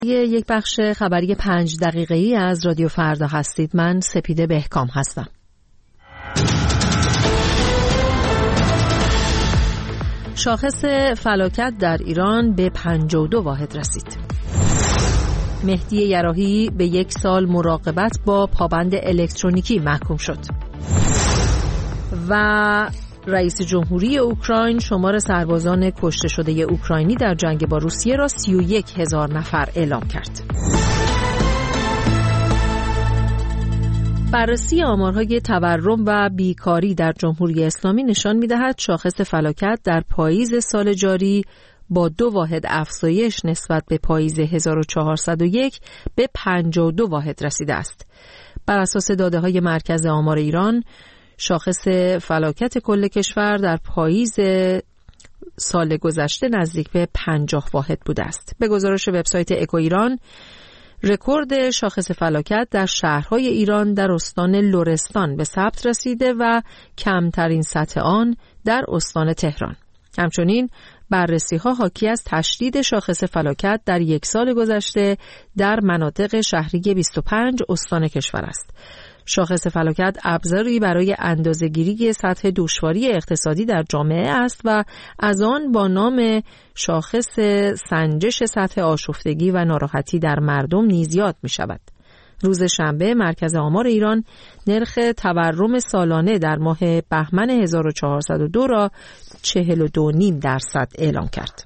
یک بخش خبری 5 دقیقه‌ای از رادیو فردا هستید. من سپیده بهکام هستم. شاخص فلاکت در ایران به 52 واحد رسید. مهدی یراحی به 1 سال مراقبت با پابند الکترونیکی محکوم شد. و رئیس جمهوری اوکراین شمار سربازان کشته شده اوکراینی در جنگ با روسیه را 31,000 نفر اعلام کرد. بررسی آمارهای تورم و بیکاری در جمهوری اسلامی نشان می‌دهد شاخص فلاکت در پاییز سال جاری با 2 واحد افزایش نسبت به پاییز 1401 به 52 واحد رسیده است. بر اساس داده‌های مرکز آمار ایران، شاخص فلاکت کل کشور در پاییز سال گذشته نزدیک به 50 واحد بوده است. به گزارش وبسایت اکو ایران، رکورد شاخص فلاکت در شهرهای ایران در استان لرستان به ثبت رسیده و کمترین سطح آن در استان تهران. همچنین بررسی‌ها حاکی از تشدید شاخص فلاکت در 1 سال گذشته در مناطق شهری 25 استان کشور است. شاخص فلاکت ابزاری برای اندازه‌گیری سطح دشواری اقتصادی در جامعه است و از آن با نام شاخص سنجش سطح آشفتگی و ناراحتی در مردم نیز یاد می شود. روز شنبه مرکز آمار ایران نرخ تورم سالانه در ماه بهمن 1402 را 42.5% اعلام کرد.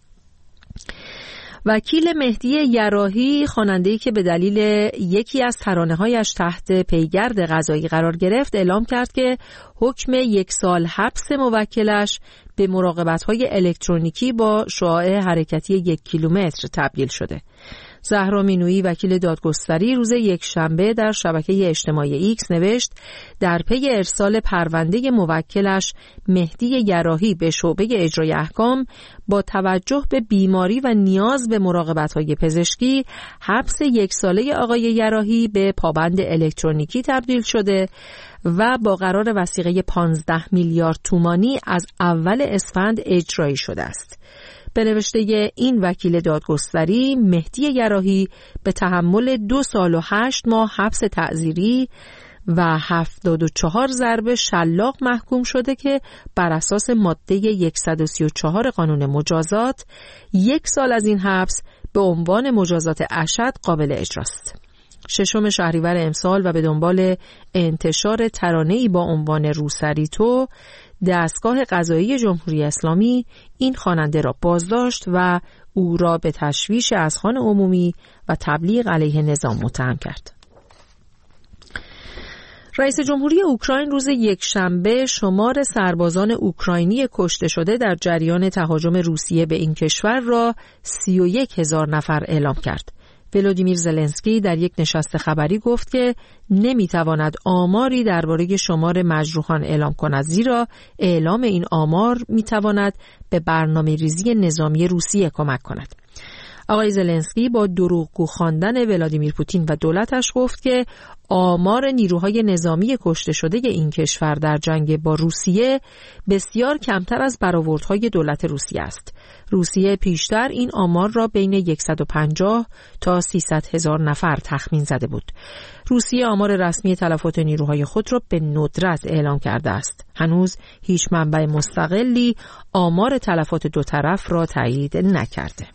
وکیل مهدی یراحی، خواننده‌ای که به دلیل یکی از ترانه‌هایش تحت پیگرد قضایی قرار گرفت، اعلام کرد که حکم 1 سال حبس موکلش به مراقبت‌های الکترونیکی با شعاع حرکتی 1 کیلومتر تبدیل شده. زهرا مینویی، وکیل دادگستری، روز یکشنبه در شبکه اجتماعی ایکس نوشت در پی ارسال پرونده موکلش مهدی یراحی به شعبه اجرای احکام با توجه به بیماری و نیاز به مراقبت‌های پزشکی، حبس 1 ساله آقای یراحی به پابند الکترونیکی تبدیل شده و با قرار وثیقه 15 میلیارد تومانی از اول اسفند اجرایی شده است. به نوشته این وکیل دادگستری، مهدی یراحی به تحمل 2 سال و 8 ماه حبس تعزیری و 74 ضرب شلاق محکوم شده که بر اساس ماده 134 قانون مجازات 1 سال از این حبس به عنوان مجازات اشد قابل اجراست. 6 شهریور امسال و به دنبال انتشار ترانه‌ای با عنوان روسری تو، دستگاه قضایی جمهوری اسلامی این خواننده را بازداشت و او را به تشویش اذهان عمومی و تبلیغ علیه نظام متهم کرد. رئیس جمهوری اوکراین روز یکشنبه شمار سربازان اوکراینی کشته شده در جریان تهاجم روسیه به این کشور را 31,000 نفر اعلام کرد. ولودیمیر زلنسکی در یک نشست خبری گفت که نمیتواند آماری درباره شمار مجروحان اعلام کند، زیرا اعلام این آمار میتواند به برنامه‌ریزی نظامی روسیه کمک کند. آقای زلنسکی با دروغگو خواندن ولادیمیر پوتین و دولتش گفت که آمار نیروهای نظامی کشته شده این کشور در جنگ با روسیه بسیار کمتر از برآوردهای دولت روسیه است. روسیه پیشتر این آمار را بین 150 تا 300,000 نفر تخمین زده بود. روسیه آمار رسمی تلفات نیروهای خود را به ندرت اعلام کرده است. هنوز هیچ منبع مستقلی آمار تلفات دو طرف را تایید نکرده.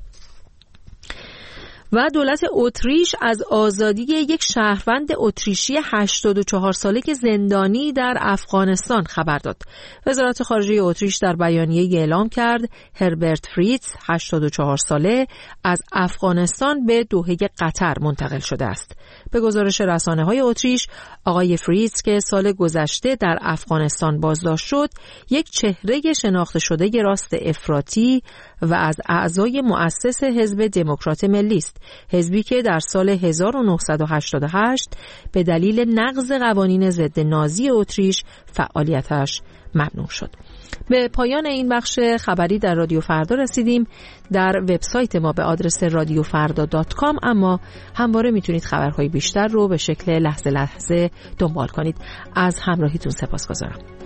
و دولت اتریش از آزادی یک شهروند اتریشی 84 ساله که زندانی در افغانستان خبر داد. وزارت خارجه اتریش در بیانیه اعلام کرد هربرت فریتز 84 ساله از افغانستان به دوحه قطر منتقل شده است. به گزارش رسانه‌های اتریش، آقای فریتز که سال گذشته در افغانستان بازداشت شد، یک چهره شناخته شده راست افراطی و از اعضای مؤسس حزب دموکرات ملی است، حزبی که در سال 1988 به دلیل نقض قوانین ضد نازی اتریش فعالیتش ممنوع شد. به پایان این بخش خبری در رادیو فردا رسیدیم. در وبسایت ما به آدرس radiofarda.com اما همواره میتونید خبرهای بیشتر رو به شکل لحظه لحظه دنبال کنید. از همراهیتون سپاسگزارم.